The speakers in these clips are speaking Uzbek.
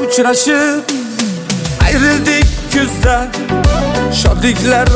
uchrashib ayrildik kuzda, shodliklar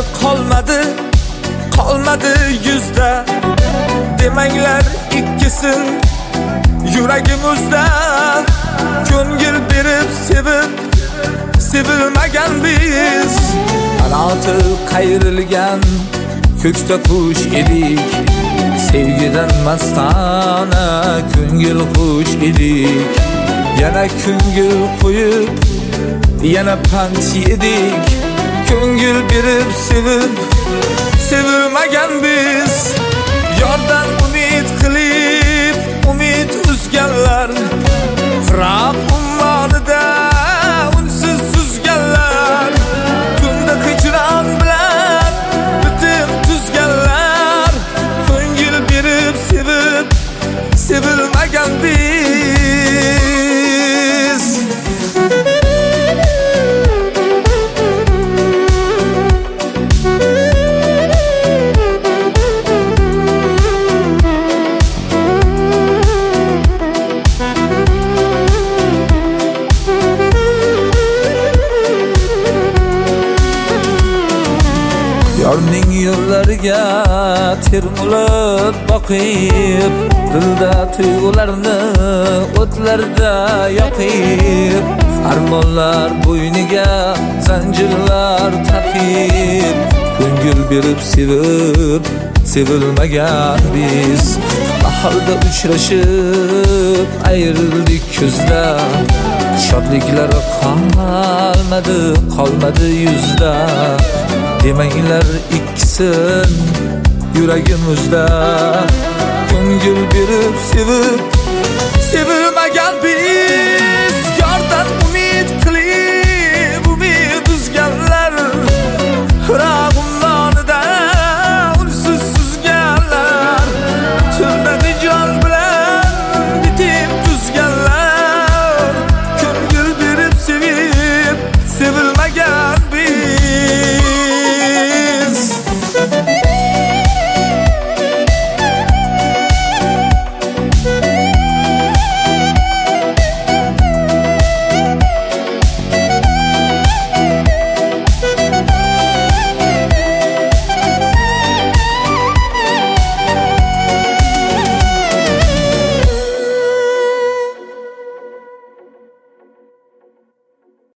qolmadi yuzda. Demanglar ikkisin yuragimizda, ko'ngil berib sevilmagan biz. Qanoti qayrilgan ko'kda qush edik, sevgidan mastona ko'ngil xush edik. Yana ko'ngil qo'yib, yana pand yedik, ko'ngil berib sevilmagan biz. Yordan umid qilib, umid uzganlar, firoq ummonida unsiz suzganlar, tunda hijron bilan bitim tuzganlar, ko'ngil berib sevilmagan biz. Yorning yo'llariga termulib boqib, dilda tuyg'ularni o'tlarda yoqib, armonlar bo'yniga zanjirlar taqib, ko'ngil berib sevilmagan biz. Bahorda uchrashib ayrildik kuzda, shodliklar qolmadi yuzda. Demanglar ikkisin yuragimizda, ko'ngil berib sevib